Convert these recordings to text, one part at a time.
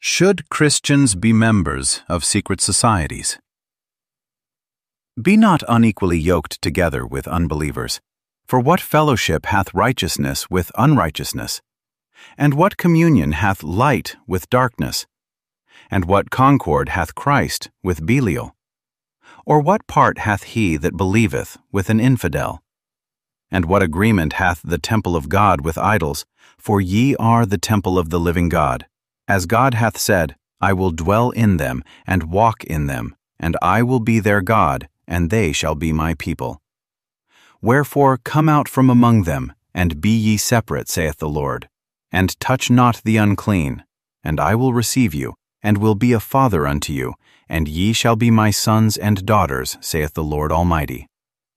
Should Christians be members of secret societies? Be not unequally yoked together with unbelievers. For what fellowship hath righteousness with unrighteousness? And what communion hath light with darkness? And what concord hath Christ with Belial? Or what part hath he that believeth with an infidel? And what agreement hath the temple of God with idols? For ye are the temple of the living God. As God hath said, I will dwell in them, and walk in them, and I will be their God, and they shall be my people. Wherefore come out from among them, and be ye separate, saith the Lord, and touch not the unclean, and I will receive you, and will be a father unto you, and ye shall be my sons and daughters, saith the Lord Almighty.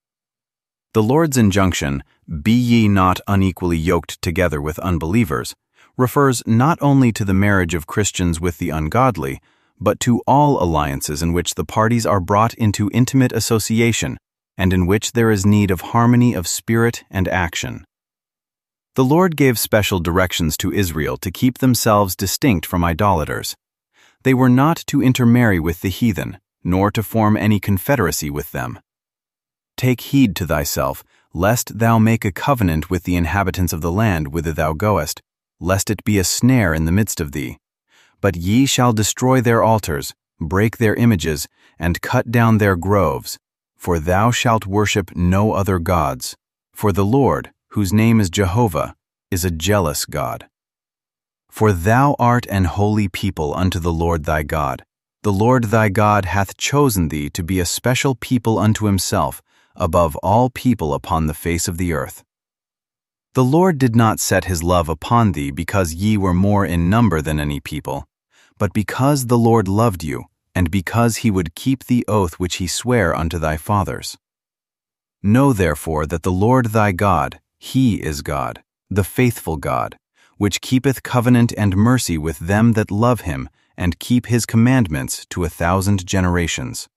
The Lord's injunction, Be ye not unequally yoked together with unbelievers, refers not only to the marriage of Christians with the ungodly, but to all alliances in which the parties are brought into intimate association and in which there is need of harmony of spirit and action. The Lord gave special directions to Israel to keep themselves distinct from idolaters. They were not to intermarry with the heathen, nor to form any confederacy with them. Take heed to thyself, lest thou make a covenant with the inhabitants of the land whither thou goest, lest it be a snare in the midst of thee. But ye shall destroy their altars, break their images, and cut down their groves. For thou shalt worship no other gods. For the Lord, whose name is Jehovah, is a jealous God. For thou art an holy people unto the Lord thy God. The Lord thy God hath chosen thee to be a special people unto himself, above all people upon the face of the earth. The Lord did not set his love upon thee because ye were more in number than any people, but because the Lord loved you, and because he would keep the oath which he sware unto thy fathers. Know therefore that the Lord thy God, he is God, the faithful God, which keepeth covenant and mercy with them that love him, and keep his commandments to 1,000 generations.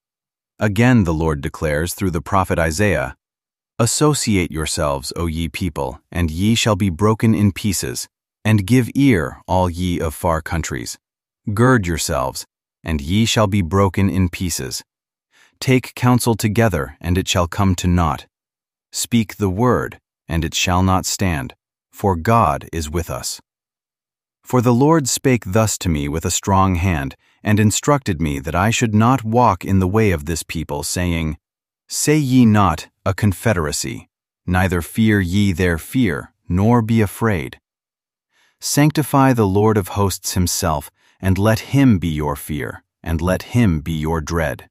Again the Lord declares through the prophet Isaiah, Associate yourselves, O ye people, and ye shall be broken in pieces, and give ear, all ye of far countries. Gird yourselves, and ye shall be broken in pieces. Take counsel together, and it shall come to naught. Speak the word, and it shall not stand, for God is with us. For the Lord spake thus to me with a strong hand, and instructed me that I should not walk in the way of this people, saying, Say ye not, a confederacy, neither fear ye their fear, nor be afraid. Sanctify the Lord of hosts himself, and let him be your fear, and let him be your dread.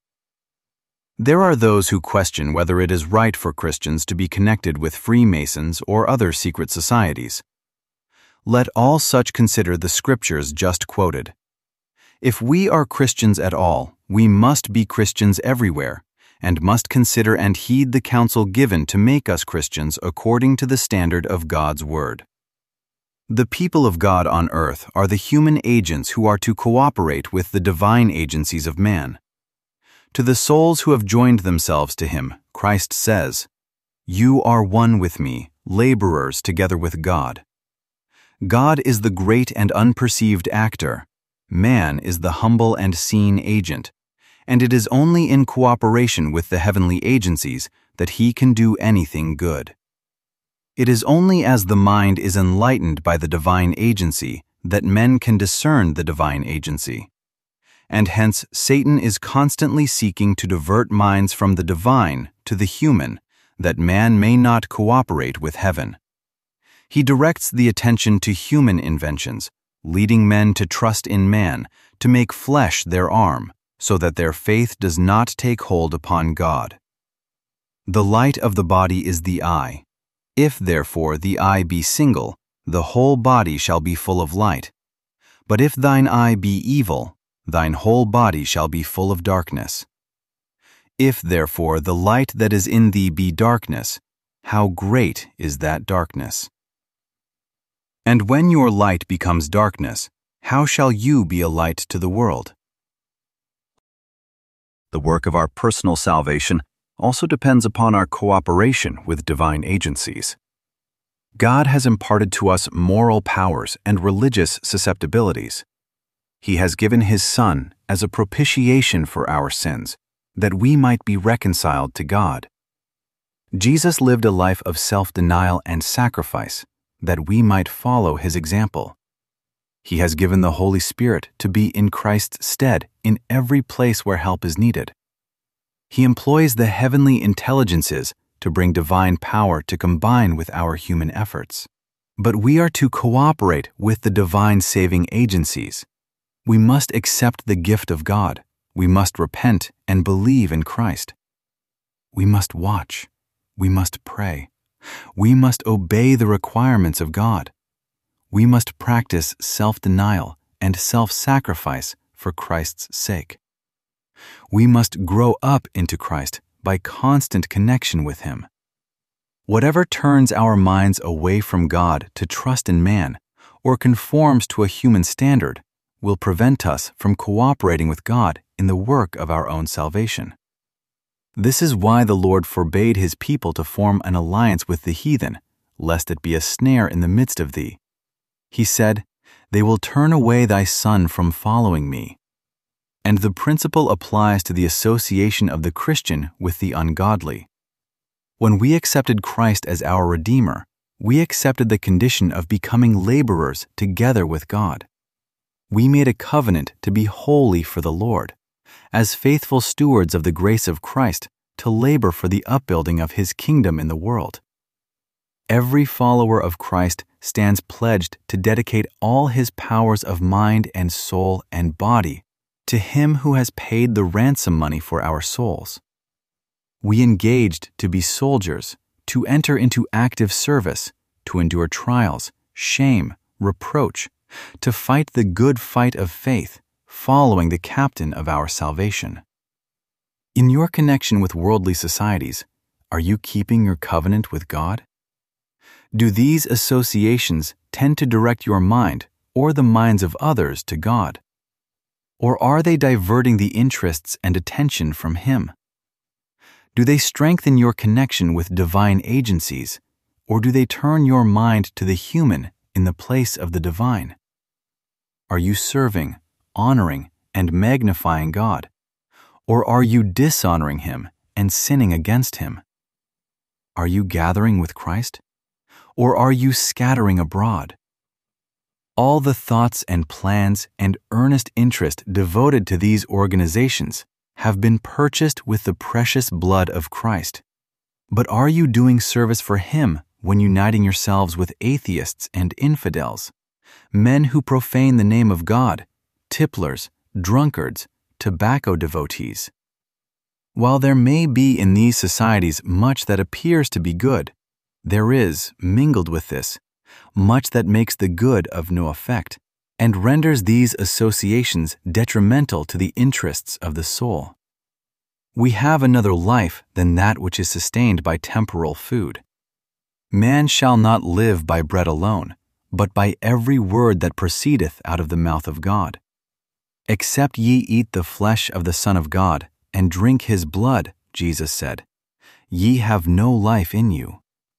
There are those who question whether it is right for Christians to be connected with Freemasons or other secret societies. Let all such consider the scriptures just quoted. If we are Christians at all, we must be Christians everywhere, and must consider and heed the counsel given to make us Christians according to the standard of God's Word. The people of God on earth are the human agents who are to cooperate with the divine agencies of man. To the souls who have joined themselves to him, Christ says, You are one with me, laborers together with God. God is the great and unperceived actor. Man is the humble and seen agent. And it is only in cooperation with the heavenly agencies that he can do anything good. It is only as the mind is enlightened by the divine agency that men can discern the divine agency. And hence Satan is constantly seeking to divert minds from the divine to the human, that man may not cooperate with heaven. He directs the attention to human inventions, leading men to trust in man, to make flesh their arm, so that their faith does not take hold upon God. The light of the body is the eye. If therefore the eye be single, the whole body shall be full of light. But if thine eye be evil, thine whole body shall be full of darkness. If therefore the light that is in thee be darkness, how great is that darkness? And when your light becomes darkness, how shall you be a light to the world? The work of our personal salvation also depends upon our cooperation with divine agencies. God has imparted to us moral powers and religious susceptibilities. He has given His Son as a propitiation for our sins, that we might be reconciled to God. Jesus lived a life of self-denial and sacrifice, that we might follow His example. He has given the Holy Spirit to be in Christ's stead in every place where help is needed. He employs the heavenly intelligences to bring divine power to combine with our human efforts. But we are to cooperate with the divine saving agencies. We must accept the gift of God. We must repent and believe in Christ. We must watch. We must pray. We must obey the requirements of God. We must practice self-denial and self-sacrifice for Christ's sake. We must grow up into Christ by constant connection with Him. Whatever turns our minds away from God to trust in man or conforms to a human standard will prevent us from cooperating with God in the work of our own salvation. This is why the Lord forbade His people to form an alliance with the heathen, lest it be a snare in the midst of thee. He said, "They will turn away thy son from following me." And the principle applies to the association of the Christian with the ungodly. When we accepted Christ as our Redeemer, we accepted the condition of becoming laborers together with God. We made a covenant to be holy for the Lord, as faithful stewards of the grace of Christ, to labor for the upbuilding of His kingdom in the world. Every follower of Christ stands pledged to dedicate all his powers of mind and soul and body to Him who has paid the ransom money for our souls. We engaged to be soldiers, to enter into active service, to endure trials, shame, reproach, to fight the good fight of faith, following the captain of our salvation. In your connection with worldly societies, are you keeping your covenant with God? Do these associations tend to direct your mind or the minds of others to God? Or are they diverting the interests and attention from Him? Do they strengthen your connection with divine agencies, or do they turn your mind to the human in the place of the divine? Are you serving, honoring, and magnifying God, or are you dishonoring Him and sinning against Him? Are you gathering with Christ, or are you scattering abroad? All the thoughts and plans and earnest interest devoted to these organizations have been purchased with the precious blood of Christ. But are you doing service for Him when uniting yourselves with atheists and infidels, men who profane the name of God, tipplers, drunkards, tobacco devotees? While there may be in these societies much that appears to be good, there is, mingled with this, much that makes the good of no effect, and renders these associations detrimental to the interests of the soul. We have another life than that which is sustained by temporal food. Man shall not live by bread alone, but by every word that proceedeth out of the mouth of God. Except ye eat the flesh of the Son of God, and drink His blood, Jesus said, ye have no life in you.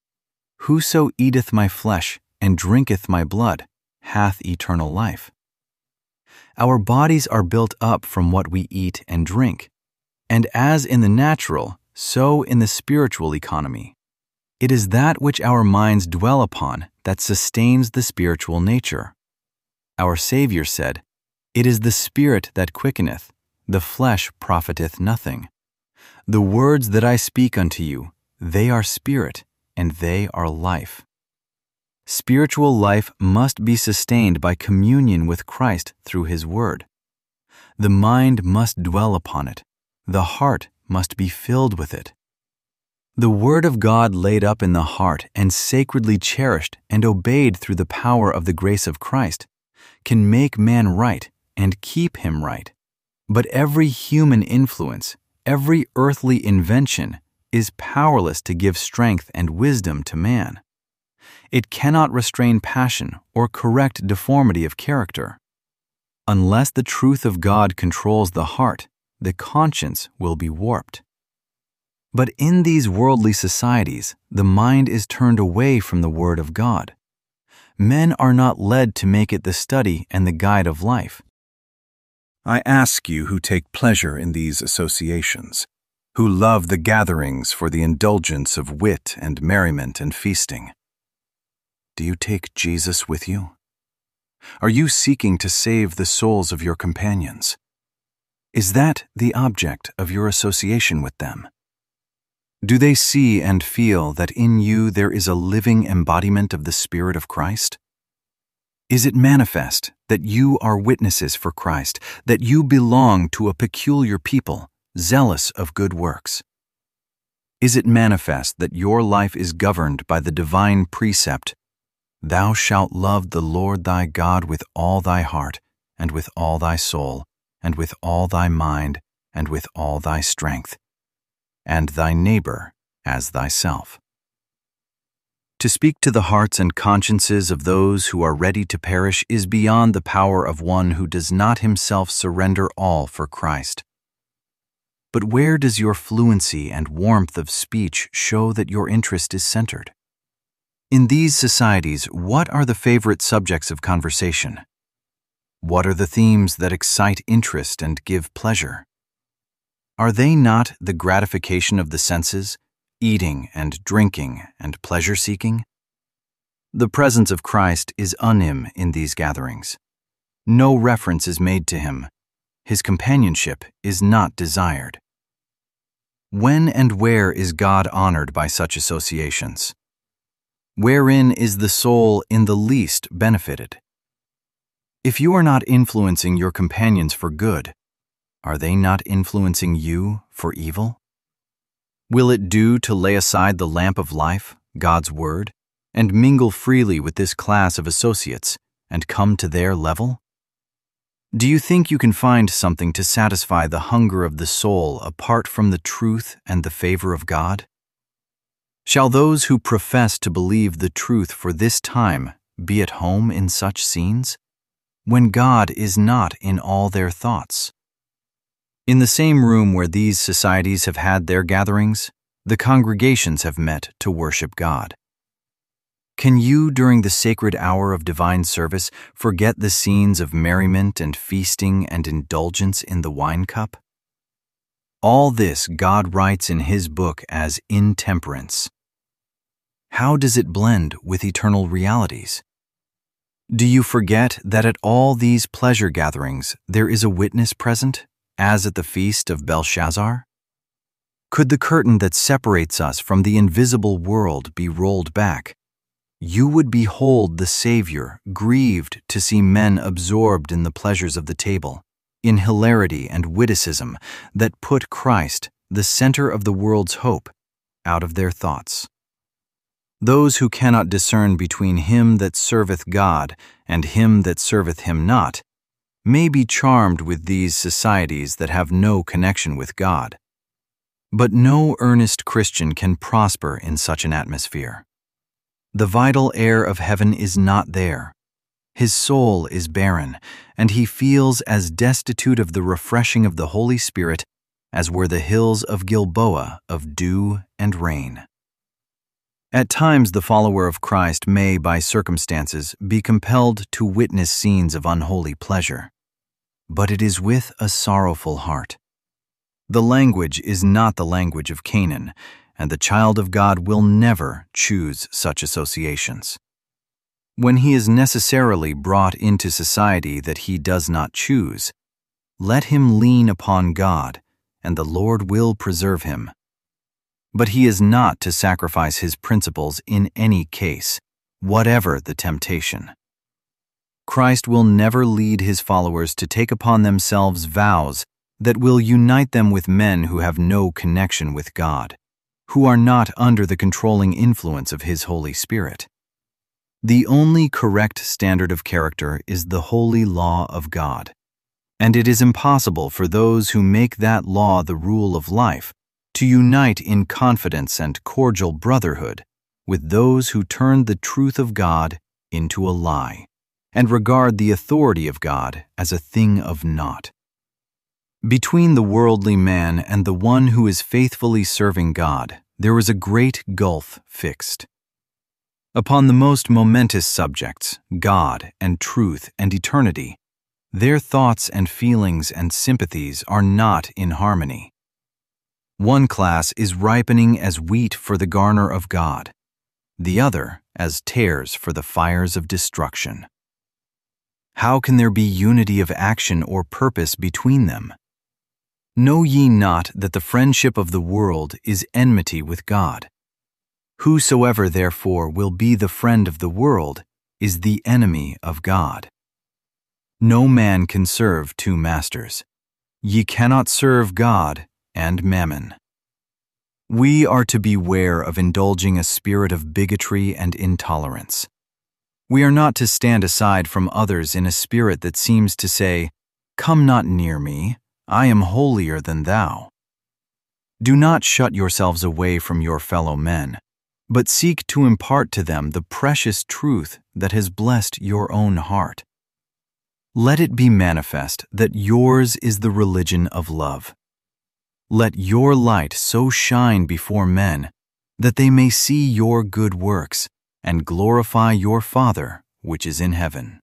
Whoso eateth my flesh and drinketh my blood hath eternal life. Our bodies are built up from what we eat and drink, and as in the natural, so in the spiritual economy. It is that which our minds dwell upon that sustains the spiritual nature. Our Savior said, "It is the Spirit that quickeneth, the flesh profiteth nothing. The words that I speak unto you, they are spirit, and they are life." Spiritual life must be sustained by communion with Christ through His Word. The mind must dwell upon it. The heart must be filled with it. The Word of God laid up in the heart and sacredly cherished and obeyed through the power of the grace of Christ can make man right and keep him right. But every human influence, every earthly invention, is powerless to give strength and wisdom to man. It cannot restrain passion or correct deformity of character. Unless the truth of God controls the heart, the conscience will be warped. But in these worldly societies, the mind is turned away from the Word of God. Men are not led to make it the study and the guide of life. I ask you who take pleasure in these associations, who love the gatherings for the indulgence of wit and merriment and feasting. Do you take Jesus with you? Are you seeking to save the souls of your companions? Is that the object of your association with them? Do they see and feel that in you there is a living embodiment of the Spirit of Christ? Is it manifest that you are witnesses for Christ, that you belong to a peculiar people, zealous of good works? Is it manifest that your life is governed by the divine precept, "Thou shalt love the Lord thy God with all thy heart, and with all thy soul, and with all thy mind, and with all thy strength, and thy neighbor as thyself"? To speak to the hearts and consciences of those who are ready to perish is beyond the power of one who does not himself surrender all for Christ. But where does your fluency and warmth of speech show that your interest is centered? In these societies, what are the favorite subjects of conversation? What are the themes that excite interest and give pleasure? Are they not the gratification of the senses, eating and drinking and pleasure-seeking? The presence of Christ is unim in these gatherings. No reference is made to him. His companionship is not desired. When and where is God honored by such associations? Wherein is the soul in the least benefited? If you are not influencing your companions for good, are they not influencing you for evil? Will it do to lay aside the lamp of life, God's Word, and mingle freely with this class of associates and come to their level? Do you think you can find something to satisfy the hunger of the soul apart from the truth and the favor of God? Shall those who profess to believe the truth for this time be at home in such scenes, when God is not in all their thoughts? In the same room where these societies have had their gatherings, the congregations have met to worship God. Can you, during the sacred hour of divine service, forget the scenes of merriment and feasting and indulgence in the wine cup? All this God writes in His book as intemperance. How does it blend with eternal realities? Do you forget that at all these pleasure gatherings there is a witness present, as at the feast of Belshazzar? Could the curtain that separates us from the invisible world be rolled back, you would behold the Savior grieved to see men absorbed in the pleasures of the table, in hilarity and witticism that put Christ, the center of the world's hope, out of their thoughts. Those who cannot discern between him that serveth God and him that serveth him not may be charmed with these societies that have no connection with God. But no earnest Christian can prosper in such an atmosphere. The vital air of heaven is not there. His soul is barren, and he feels as destitute of the refreshing of the Holy Spirit as were the hills of Gilboa of dew and rain. At times the follower of Christ may, by circumstances, be compelled to witness scenes of unholy pleasure. But it is with a sorrowful heart. The language is not the language of Canaan, and the child of God will never choose such associations. When he is necessarily brought into society that he does not choose, let him lean upon God, and the Lord will preserve him. But he is not to sacrifice his principles in any case, whatever the temptation. Christ will never lead his followers to take upon themselves vows that will unite them with men who have no connection with God, who are not under the controlling influence of His Holy Spirit. The only correct standard of character is the holy law of God, and it is impossible for those who make that law the rule of life to unite in confidence and cordial brotherhood with those who turn the truth of God into a lie and regard the authority of God as a thing of naught. Between the worldly man and the one who is faithfully serving God, there is a great gulf fixed. Upon the most momentous subjects, God and truth and eternity, Their thoughts and feelings and sympathies are not in harmony. One class is ripening as wheat for the garner of God, the other as tares for the fires of destruction. How can there be unity of action or purpose between them? Know ye not that the friendship of the world is enmity with God? Whosoever therefore will be the friend of the world is the enemy of God. No man can serve two masters. Ye cannot serve God and mammon. We are to beware of indulging a spirit of bigotry and intolerance. We are not to stand aside from others in a spirit that seems to say, "Come not near me, I am holier than thou." Do not shut yourselves away from your fellow men, but seek to impart to them the precious truth that has blessed your own heart. Let it be manifest that yours is the religion of love. Let your light so shine before men that they may see your good works and glorify your Father which is in heaven.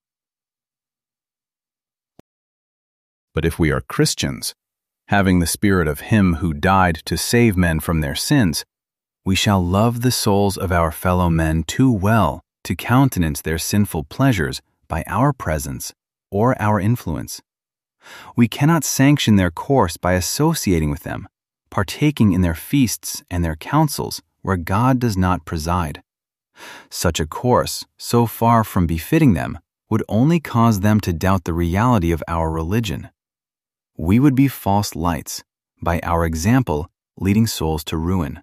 But if we are Christians, having the Spirit of Him who died to save men from their sins, we shall love the souls of our fellow men too well to countenance their sinful pleasures by our presence or our influence. We cannot sanction their course by associating with them, partaking in their feasts and their councils where God does not preside. Such a course, so far from befitting them, would only cause them to doubt the reality of our religion. We would be false lights, by our example leading souls to ruin.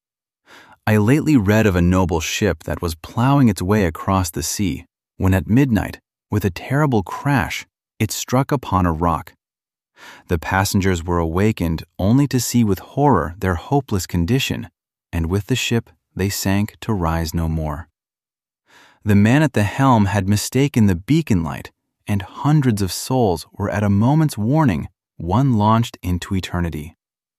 I lately read of a noble ship that was plowing its way across the sea when at midnight, with a terrible crash, it struck upon a rock. The passengers were awakened only to see with horror their hopeless condition, and with the ship they sank to rise no more. The man at the helm had mistaken the beacon light, and hundreds of souls were at a moment's warning, one launched into eternity.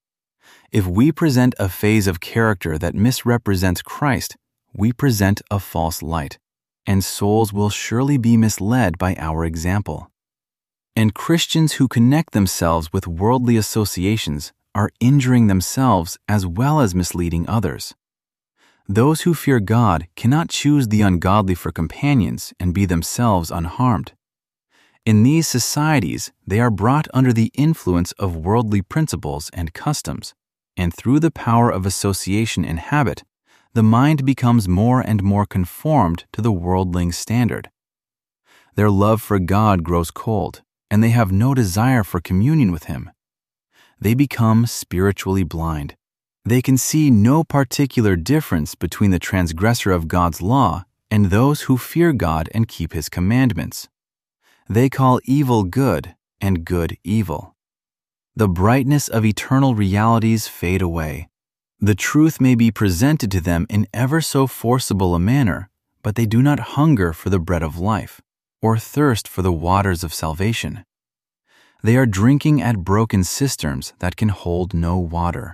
If we present a phase of character that misrepresents Christ, we present a false light, and souls will surely be misled by our example. And Christians who connect themselves with worldly associations are injuring themselves as well as misleading others. Those who fear God cannot choose the ungodly for companions and be themselves unharmed. In these societies, they are brought under the influence of worldly principles and customs, and through the power of association and habit, the mind becomes more and more conformed to the worldling's standard. Their love for God grows cold, and they have no desire for communion with Him. They become spiritually blind. They can see no particular difference between the transgressor of God's law and those who fear God and keep His commandments. They call evil good and good evil. The brightness of eternal realities fade away. The truth may be presented to them in ever so forcible a manner, but they do not hunger for the bread of life, or thirst for the waters of salvation. They are drinking at broken cisterns that can hold no water.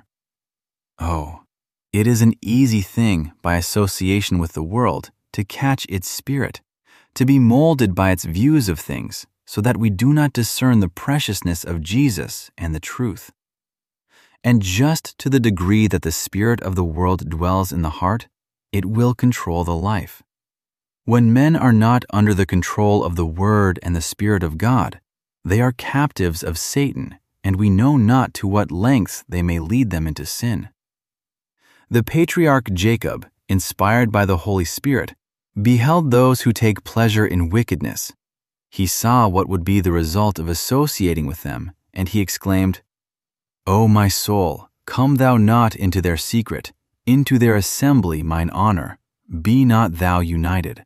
Oh, it is an easy thing by association with the world to catch its spirit, to be molded by its views of things, so that we do not discern the preciousness of Jesus and the truth. And just to the degree that the spirit of the world dwells in the heart, it will control the life. When men are not under the control of the Word and the Spirit of God, they are captives of Satan, and we know not to what lengths they may lead them into sin. The patriarch Jacob, inspired by the Holy Spirit, beheld those who take pleasure in wickedness. He saw what would be the result of associating with them, and he exclaimed, "O my soul, come thou not into their secret, into their assembly mine honor, be not thou united."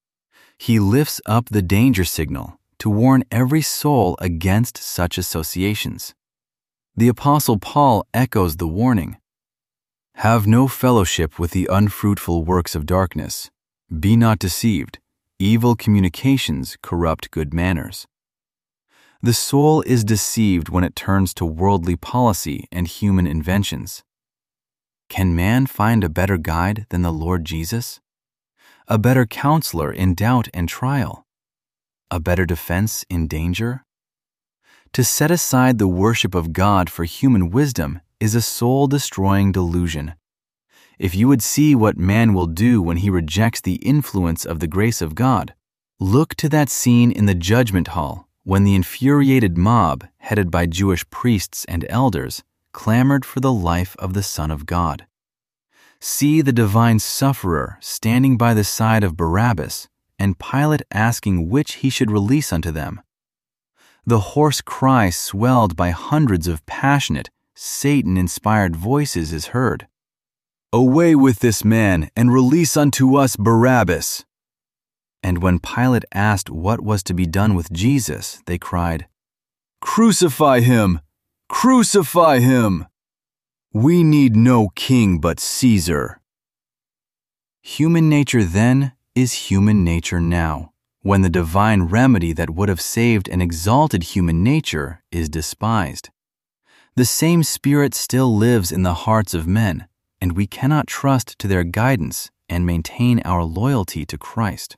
He lifts up the danger signal to warn every soul against such associations. The Apostle Paul echoes the warning, "Have no fellowship with the unfruitful works of darkness. Be not deceived. Evil communications corrupt good manners." The soul is deceived when it turns to worldly policy and human inventions. Can man find a better guide than the Lord Jesus? A better counselor in doubt and trial? a better defense in danger? To set aside the worship of God for human wisdom is a soul-destroying delusion. If you would see what man will do when he rejects the influence of the grace of God, look to that scene in the judgment hall when the infuriated mob, headed by Jewish priests and elders, clamored for the life of the Son of God. See the divine sufferer standing by the side of Barabbas, and Pilate asking which he should release unto them. The hoarse cry swelled by hundreds of passionate, Satan-inspired voices is heard. "Away with this man, and release unto us Barabbas!" And when Pilate asked what was to be done with Jesus, they cried, "Crucify him! Crucify him! We need no king but Caesar." Human nature then is human nature now, when the divine remedy that would have saved and exalted human nature is despised. The same spirit still lives in the hearts of men, and we cannot trust to their guidance and maintain our loyalty to Christ.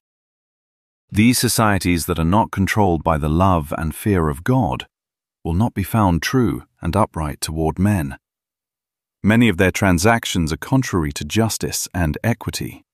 These societies that are not controlled by the love and fear of God will not be found true and upright toward men. Many of their transactions are contrary to justice and equity.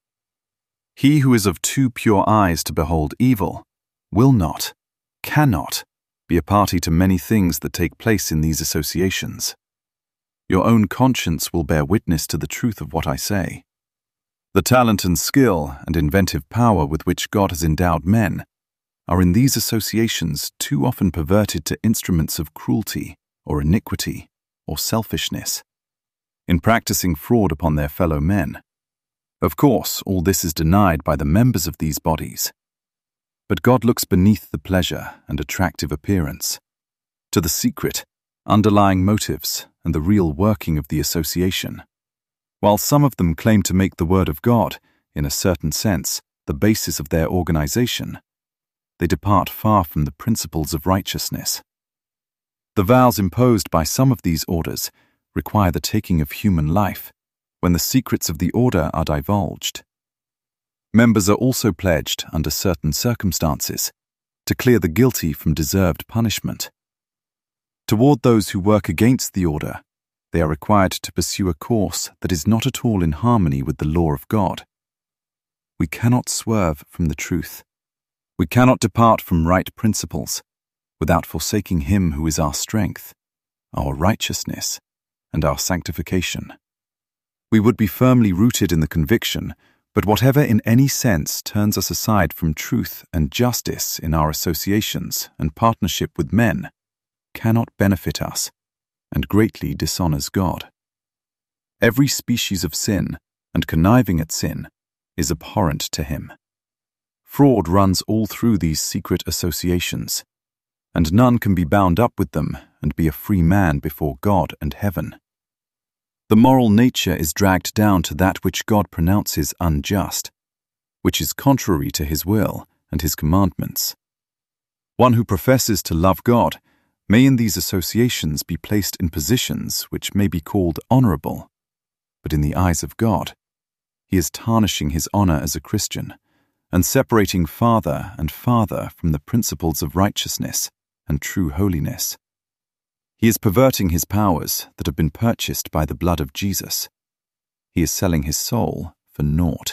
He who is of too pure eyes to behold evil will not, cannot, be a party to many things that take place in these associations. Your own conscience will bear witness to the truth of what I say. The talent and skill and inventive power with which God has endowed men are in these associations too often perverted to instruments of cruelty or iniquity or selfishness, in practicing fraud upon their fellow men. Of course, all this is denied by the members of these bodies. But God looks beneath the pleasure and attractive appearance, to the secret, underlying motives and the real working of the association. While some of them claim to make the Word of God, in a certain sense, the basis of their organization, they depart far from the principles of righteousness. The vows imposed by some of these orders require the taking of human life when the secrets of the order are divulged. Members are also pledged, under certain circumstances, to clear the guilty from deserved punishment. Toward those who work against the order, they are required to pursue a course that is not at all in harmony with the law of God. We cannot swerve from the truth. We cannot depart from right principles without forsaking Him who is our strength, our righteousness, and our sanctification. We would be firmly rooted in the conviction, but whatever in any sense turns us aside from truth and justice in our associations and partnership with men cannot benefit us and greatly dishonors God. Every species of sin and conniving at sin is abhorrent to Him. Fraud runs all through these secret associations, and none can be bound up with them and be a free man before God and heaven. The moral nature is dragged down to that which God pronounces unjust, which is contrary to His will and His commandments. One who professes to love God may in these associations be placed in positions which may be called honorable, but in the eyes of God, he is tarnishing his honor as a Christian and separating farther and farther from the principles of righteousness and true holiness. He is perverting his powers that have been purchased by the blood of Jesus. He is selling his soul for naught.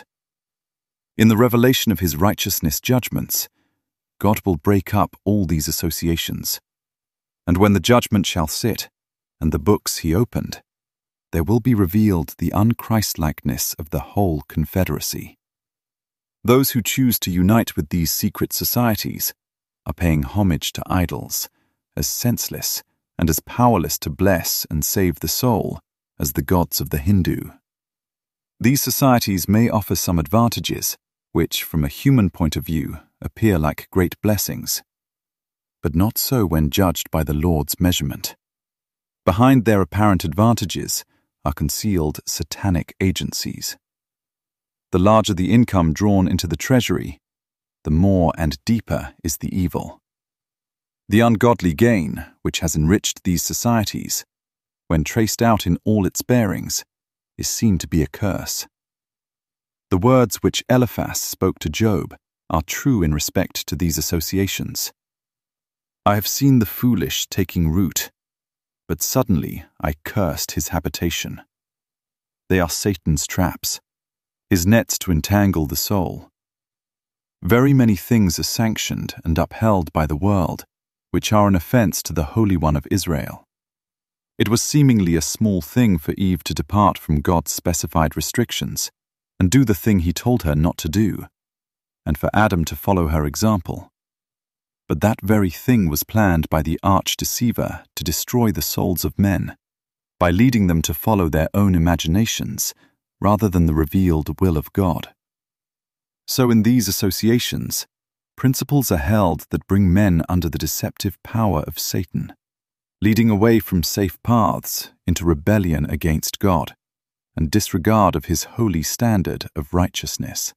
In the revelation of His righteousness judgments, God will break up all these associations. And when the judgment shall sit, and the books He opened, there will be revealed the unChristlikeness of the whole confederacy. Those who choose to unite with these secret societies are paying homage to idols, as senseless and as powerless to bless and save the soul as the gods of the Hindu. These societies may offer some advantages, which, from a human point of view, appear like great blessings, but not so when judged by the Lord's measurement. Behind their apparent advantages are concealed satanic agencies. The larger the income drawn into the treasury, the more and deeper is the evil. The ungodly gain, which has enriched these societies, when traced out in all its bearings, is seen to be a curse. The words which Eliphaz spoke to Job are true in respect to these associations. I have seen the foolish taking root, but suddenly I cursed his habitation. They are Satan's traps, his nets to entangle the soul. Very many things are sanctioned and upheld by the world, which are an offense to the Holy One of Israel. It was seemingly a small thing for Eve to depart from God's specified restrictions and do the thing he told her not to do, and for Adam to follow her example. But that very thing was planned by the arch-deceiver to destroy the souls of men, by leading them to follow their own imaginations rather than the revealed will of God. So in these associations, principles are held that bring men under the deceptive power of Satan, leading away from safe paths into rebellion against God and disregard of his holy standard of righteousness.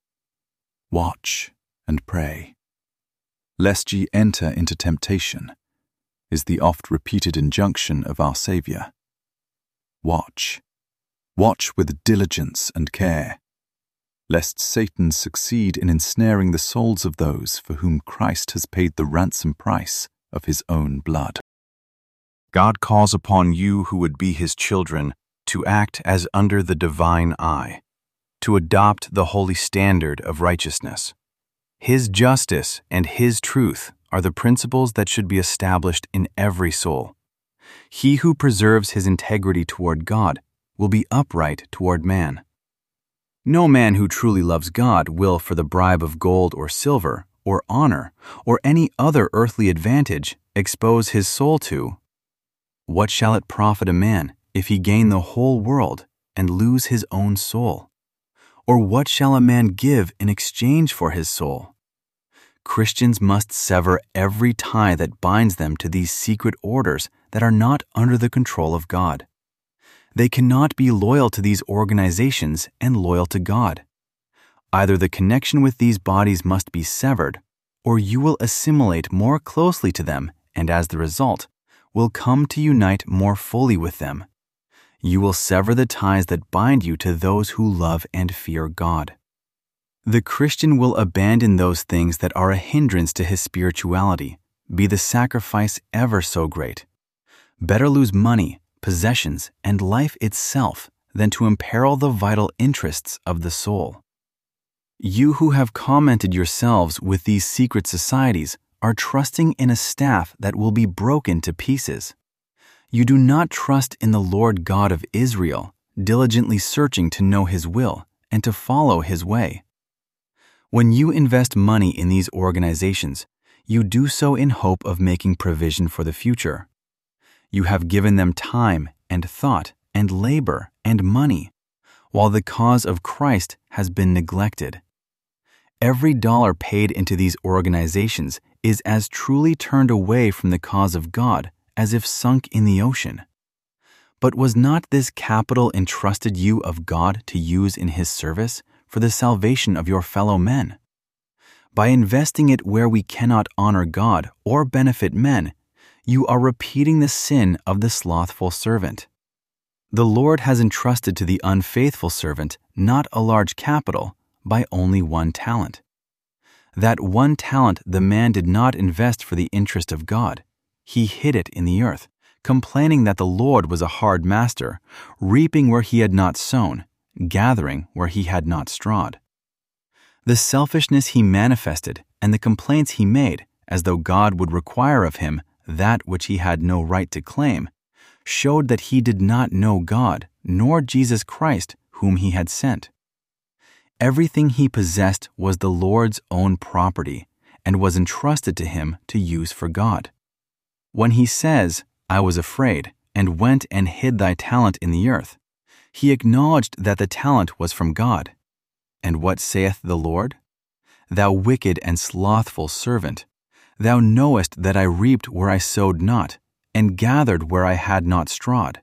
Watch and pray, lest ye enter into temptation, is the oft-repeated injunction of our Saviour. Watch. Watch with diligence and care, lest Satan succeed in ensnaring the souls of those for whom Christ has paid the ransom price of his own blood. God calls upon you who would be his children to act as under the divine eye, to adopt the holy standard of righteousness. His justice and his truth are the principles that should be established in every soul. He who preserves his integrity toward God will be upright toward man. No man who truly loves God will, for the bribe of gold or silver, or honor, or any other earthly advantage, expose his soul to. What shall it profit a man if he gain the whole world and lose his own soul? Or what shall a man give in exchange for his soul? Christians must sever every tie that binds them to these secret orders that are not under the control of God. They cannot be loyal to these organizations and loyal to God. Either the connection with these bodies must be severed, or you will assimilate more closely to them and as the result, will come to unite more fully with them. You will sever the ties that bind you to those who love and fear God. The Christian will abandon those things that are a hindrance to his spirituality, be the sacrifice ever so great. Better lose money, possessions, and life itself than to imperil the vital interests of the soul. You who have commented yourselves with these secret societies are trusting in a staff that will be broken to pieces. You do not trust in the Lord God of Israel, diligently searching to know his will and to follow his way. When you invest money in these organizations, you do so in hope of making provision for the future. You have given them time and thought and labor and money, while the cause of Christ has been neglected. Every dollar paid into these organizations is as truly turned away from the cause of God as if sunk in the ocean. But was not this capital entrusted you of God to use in his service for the salvation of your fellow men? By investing it where we cannot honor God or benefit men, you are repeating the sin of the slothful servant. The Lord has entrusted to the unfaithful servant not a large capital, by only 1 talent. That 1 talent the man did not invest for the interest of God. He hid it in the earth, complaining that the Lord was a hard master, reaping where he had not sown, gathering where he had not strawed. The selfishness he manifested and the complaints he made, as though God would require of him that which he had no right to claim, showed that he did not know God, nor Jesus Christ, whom he had sent. Everything he possessed was the Lord's own property and was entrusted to him to use for God. When he says, "I was afraid, and went and hid thy talent in the earth," he acknowledged that the talent was from God. And what saith the Lord? "Thou wicked and slothful servant, thou knowest that I reaped where I sowed not, and gathered where I had not strawed."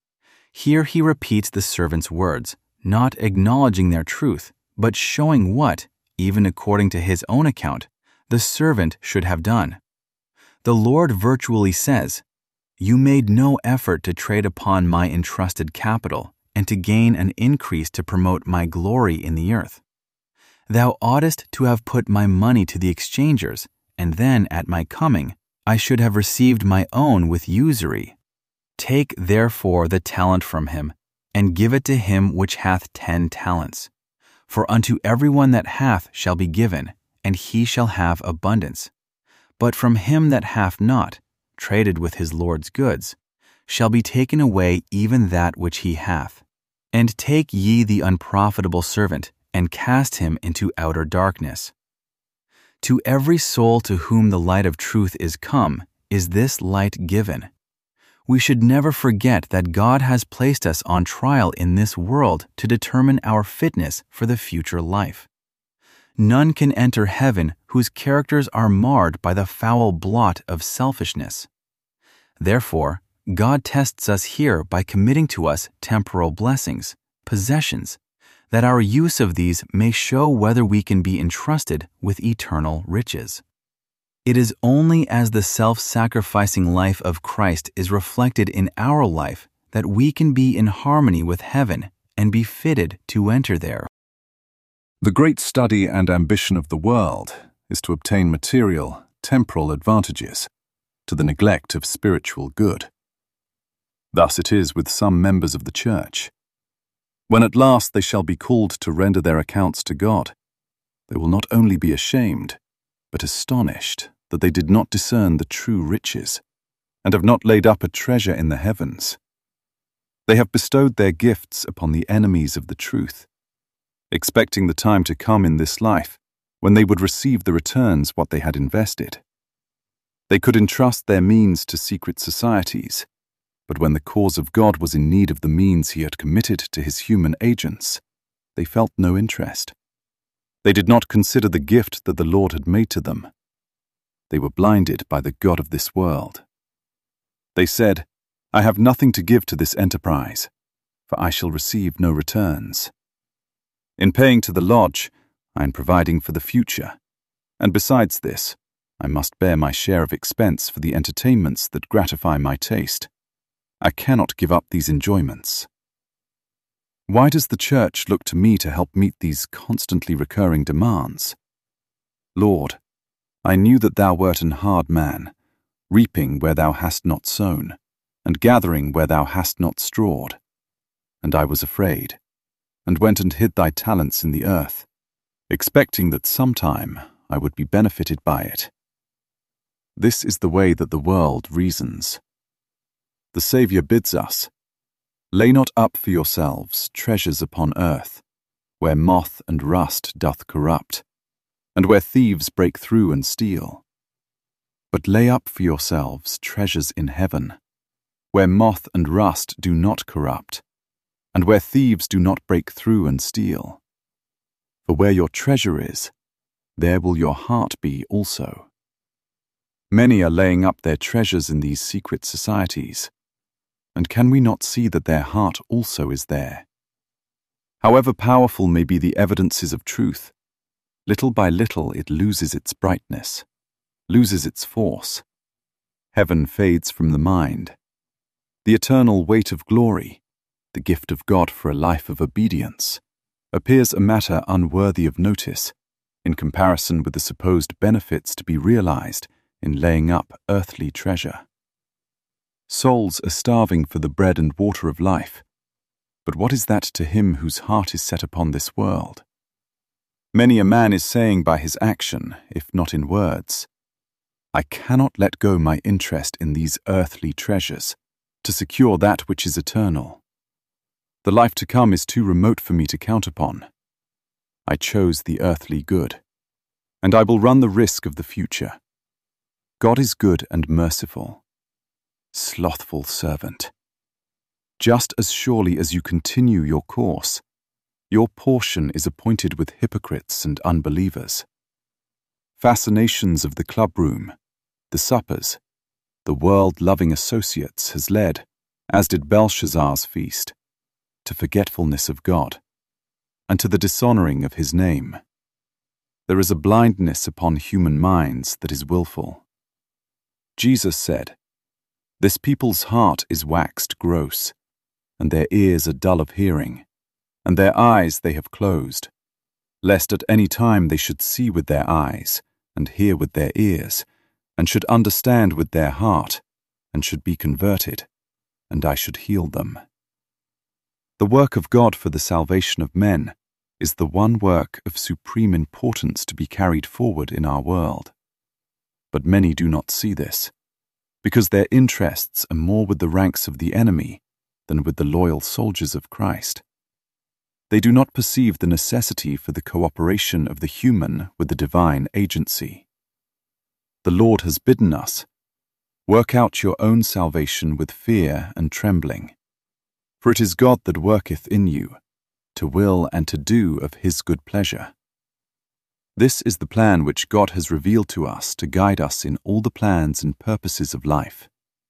Here he repeats the servant's words, not acknowledging their truth, but showing what, even according to his own account, the servant should have done. The Lord virtually says, "You made no effort to trade upon my entrusted capital and to gain an increase to promote my glory in the earth. Thou oughtest to have put my money to the exchangers, and then at my coming I should have received my own with usury. Take therefore the talent from him, and give it to him which hath 10 talents. For unto every one that hath shall be given, and he shall have abundance. But from him that hath not, traded with his Lord's goods, shall be taken away even that which he hath. And take ye the unprofitable servant, and cast him into outer darkness. To every soul to whom the light of truth is come, is this light given. We should never forget that God has placed us on trial in this world to determine our fitness for the future life. None can enter heaven whose characters are marred by the foul blot of selfishness. Therefore, God tests us here by committing to us temporal blessings, possessions, that our use of these may show whether we can be entrusted with eternal riches. It is only as the self-sacrificing life of Christ is reflected in our life that we can be in harmony with heaven and be fitted to enter there. The great study and ambition of the world is to obtain material, temporal advantages, to the neglect of spiritual good. Thus it is with some members of the church. When at last they shall be called to render their accounts to God, they will not only be ashamed, but astonished that they did not discern the true riches, and have not laid up a treasure in the heavens. They have bestowed their gifts upon the enemies of the truth, expecting the time to come in this life when they would receive the returns what they had invested. They could entrust their means to secret societies, but when the cause of God was in need of the means he had committed to his human agents, they felt no interest. They did not consider the gift that the Lord had made to them. They were blinded by the god of this world. They said, I have nothing to give to this enterprise, for I shall receive no returns. In paying to the lodge, I am providing for the future, and besides this, I must bear my share of expense for the entertainments that gratify my taste. I cannot give up these enjoyments. Why does the church look to me to help meet these constantly recurring demands? Lord, I knew that thou wert an hard man, reaping where thou hast not sown, and gathering where thou hast not strawed. And I was afraid, and went and hid thy talents in the earth, expecting that sometime I would be benefited by it. This is the way that the world reasons. The Saviour bids us, lay not up for yourselves treasures upon earth, where moth and rust doth corrupt, and where thieves break through and steal. But lay up for yourselves treasures in heaven, where moth and rust do not corrupt, and where thieves do not break through and steal. For where your treasure is, there will your heart be also. Many are laying up their treasures in these secret societies, and can we not see that their heart also is there? However powerful may be the evidences of truth, little by little it loses its brightness, loses its force. Heaven fades from the mind. The eternal weight of glory, the gift of God for a life of obedience, appears a matter unworthy of notice in comparison with the supposed benefits to be realized in laying up earthly treasure. Souls are starving for the bread and water of life, but what is that to him whose heart is set upon this world? Many a man is saying by his action, if not in words, I cannot let go my interest in these earthly treasures to secure that which is eternal. The life to come is too remote for me to count upon. I chose the earthly good, and I will run the risk of the future. God is good and merciful. Slothful servant, just as surely as you continue your course, your portion is appointed with hypocrites and unbelievers. Fascinations of the clubroom, the suppers, the world-loving associates has led, as did Belshazzar's feast, to forgetfulness of God, and to the dishonoring of his name. There is a blindness upon human minds that is willful. Jesus said, This people's heart is waxed gross, and their ears are dull of hearing, and their eyes they have closed, lest at any time they should see with their eyes, and hear with their ears, and should understand with their heart, and should be converted, and I should heal them. The work of God for the salvation of men is the one work of supreme importance to be carried forward in our world. But many do not see this, because their interests are more with the ranks of the enemy than with the loyal soldiers of Christ. They do not perceive the necessity for the cooperation of the human with the divine agency. The Lord has bidden us, "Work out your own salvation with fear and trembling. For it is God that worketh in you, to will and to do of his good pleasure." This is the plan which God has revealed to us to guide us in all the plans and purposes of life.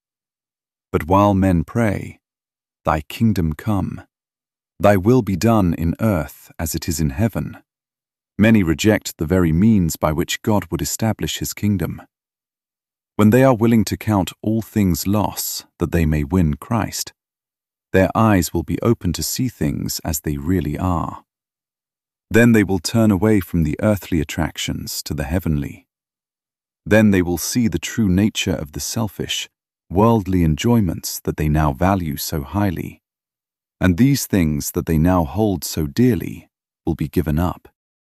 But while men pray, "Thy kingdom come, thy will be done in earth as it is in heaven," many reject the very means by which God would establish his kingdom. When they are willing to count all things loss that they may win Christ, their eyes will be open to see things as they really are. Then they will turn away from the earthly attractions to the heavenly. Then they will see the true nature of the selfish, worldly enjoyments that they now value so highly, and these things that they now hold so dearly will be given up.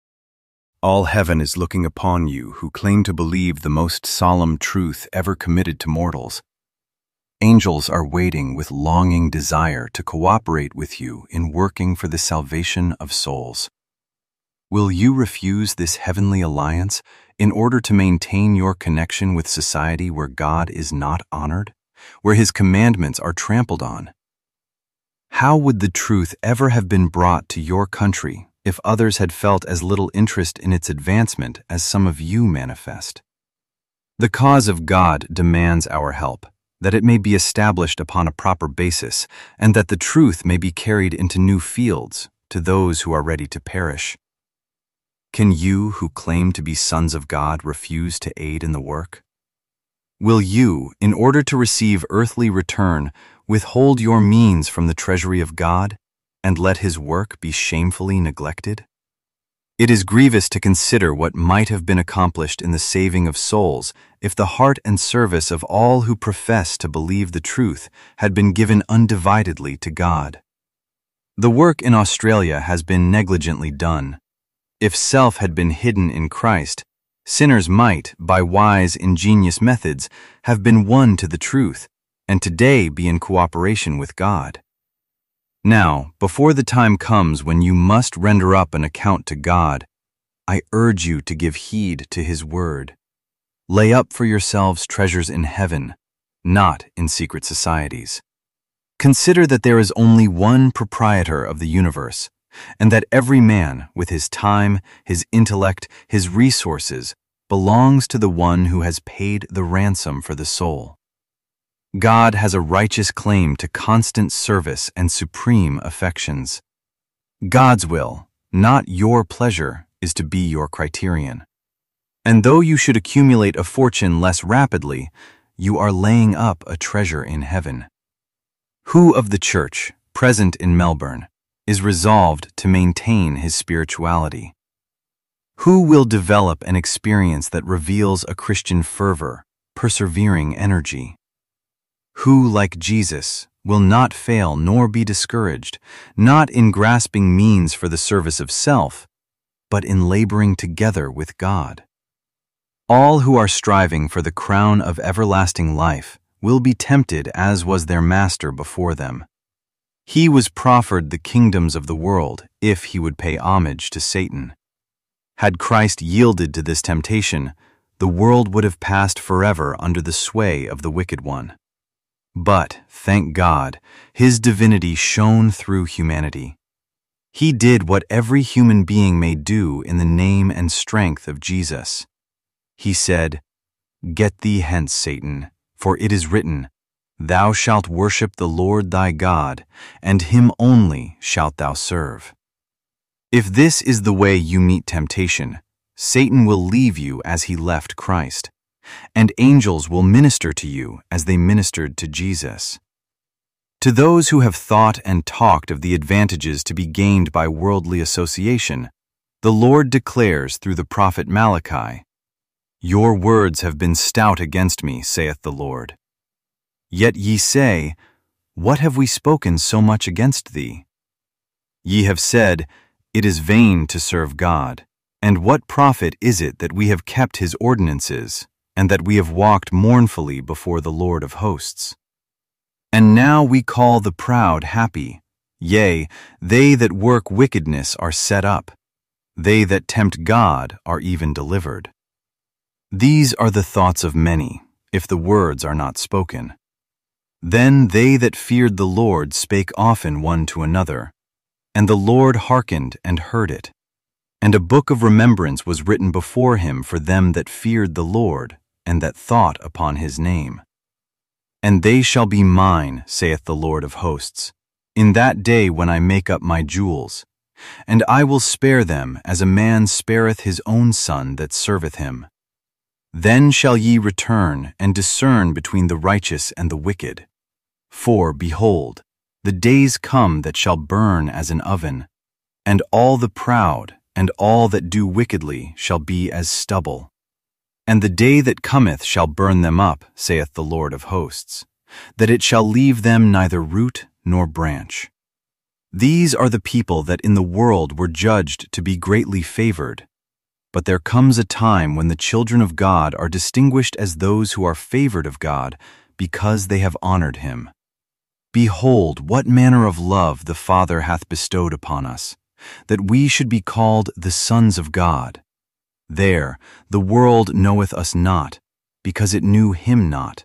All heaven is looking upon you who claim to believe the most solemn truth ever committed to mortals. Angels are waiting with longing desire to cooperate with you in working for the salvation of souls. Will you refuse this heavenly alliance in order to maintain your connection with society where God is not honored, where his commandments are trampled on? How would the truth ever have been brought to your country if others had felt as little interest in its advancement as some of you manifest? The cause of God demands our help, that it may be established upon a proper basis, and that the truth may be carried into new fields to those who are ready to perish. Can you, who claim to be sons of God, refuse to aid in the work? Will you, in order to receive earthly return, withhold your means from the treasury of God, and let his work be shamefully neglected? It is grievous to consider what might have been accomplished in the saving of souls if the heart and service of all who profess to believe the truth had been given undividedly to God. The work in Australia has been negligently done. If self had been hidden in Christ, sinners might, by wise, ingenious methods, have been won to the truth, and today be in cooperation with God. Now, before the time comes when you must render up an account to God, I urge you to give heed to his word. Lay up for yourselves treasures in heaven, not in secret societies. Consider that there is only one proprietor of the universe, and that every man, with his time, his intellect, his resources, belongs to the one who has paid the ransom for the soul. God has a righteous claim to constant service and supreme affections. God's will, not your pleasure, is to be your criterion. And though you should accumulate a fortune less rapidly, you are laying up a treasure in heaven. Who of the church, present in Melbourne, is resolved to maintain his spirituality? Who will develop an experience that reveals a Christian fervor, persevering energy? Who, like Jesus, will not fail nor be discouraged, not in grasping means for the service of self, but in laboring together with God? All who are striving for the crown of everlasting life will be tempted as was their master before them. He was proffered the kingdoms of the world if he would pay homage to Satan. Had Christ yielded to this temptation, the world would have passed forever under the sway of the wicked one. But, thank God, his divinity shone through humanity. He did what every human being may do in the name and strength of Jesus. He said, "Get thee hence, Satan, for it is written, Thou shalt worship the Lord thy God, and him only shalt thou serve." If this is the way you meet temptation, Satan will leave you as he left Christ, and angels will minister to you as they ministered to Jesus. To those who have thought and talked of the advantages to be gained by worldly association, The Lord declares through the prophet Malachi, "Your words have been stout against me, saith the Lord. Yet ye say, What have we spoken so much against thee? Ye have said, It is vain to serve God. And what profit is it that we have kept his ordinances, and that we have walked mournfully before the Lord of hosts? And now we call the proud happy. Yea, they that work wickedness are set up. They that tempt God are even delivered. These are the thoughts of many, if the words are not spoken. Then they that feared the Lord spake often one to another, and the Lord hearkened and heard it. And a book of remembrance was written before him for them that feared the Lord, and that thought upon his name. And they shall be mine, saith the Lord of hosts, in that day when I make up my jewels. And I will spare them as a man spareth his own son that serveth him. Then shall ye return and discern between the righteous and the wicked. For, behold, the days come that shall burn as an oven, and all the proud and all that do wickedly shall be as stubble. And the day that cometh shall burn them up, saith the Lord of hosts, that it shall leave them neither root nor branch. These are the people that in the world were judged to be greatly favored. But there comes a time when the children of God are distinguished as those who are favored of God, because they have honored him. Behold, what manner of love the Father hath bestowed upon us, that we should be called the sons of God. There the world knoweth us not, because it knew him not.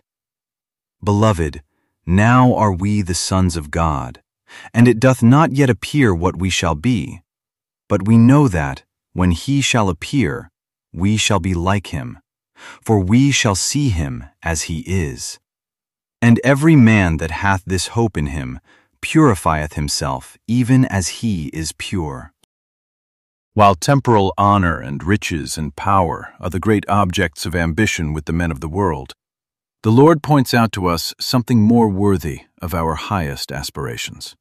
Beloved, now are we the sons of God, and it doth not yet appear what we shall be. But we know that, when he shall appear, we shall be like him, for we shall see him as he is. And every man that hath this hope in him purifieth himself, even as he is pure. While temporal honor and riches and power are the great objects of ambition with the men of the world, the Lord points out to us something more worthy of our highest aspirations.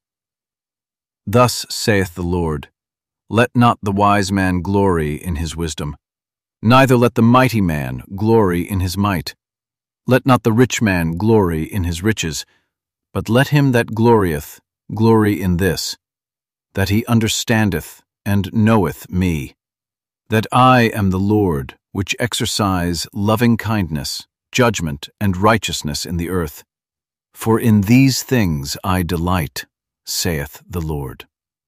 Thus saith the Lord, Let not the wise man glory in his wisdom, neither let the mighty man glory in his might. Let not the rich man glory in his riches, but let him that glorieth glory in this, that he understandeth and knoweth me, that I am the Lord, which exercise loving kindness, judgment, and righteousness in the earth. For in these things I delight, saith the Lord.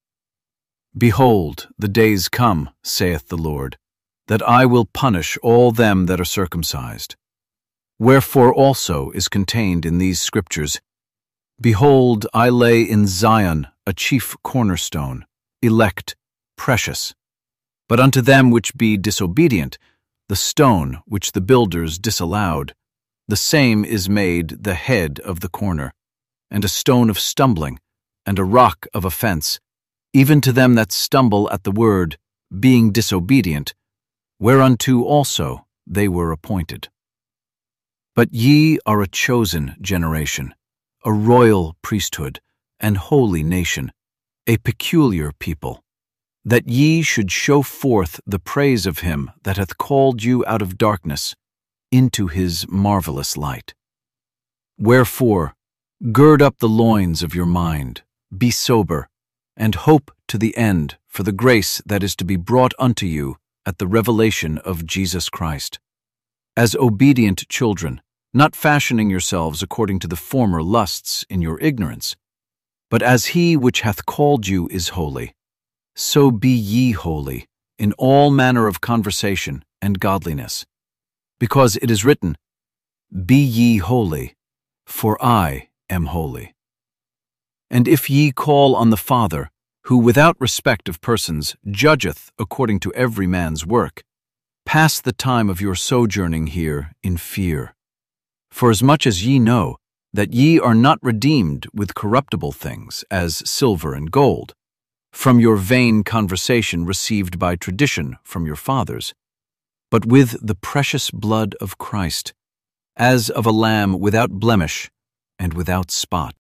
Behold, the days come, saith the Lord, that I will punish all them that are circumcised. Wherefore also is contained in these scriptures, Behold, I lay in Zion a chief cornerstone, elect, precious. But unto them which be disobedient, the stone which the builders disallowed, the same is made the head of the corner, and a stone of stumbling, and a rock of offense, even to them that stumble at the word, being disobedient, whereunto also they were appointed. But ye are a chosen generation, a royal priesthood, an holy nation, a peculiar people, that ye should show forth the praise of him that hath called you out of darkness into his marvelous light. Wherefore, gird up the loins of your mind, be sober, and hope to the end for the grace that is to be brought unto you at the revelation of Jesus Christ. As obedient children, not fashioning yourselves according to the former lusts in your ignorance, but as he which hath called you is holy, so be ye holy in all manner of conversation and godliness. Because it is written, Be ye holy, for I am holy. And if ye call on the Father, who without respect of persons judgeth according to every man's work, pass the time of your sojourning here in fear. Forasmuch as ye know that ye are not redeemed with corruptible things, as silver and gold, from your vain conversation received by tradition from your fathers, but with the precious blood of Christ, as of a lamb without blemish and without spot.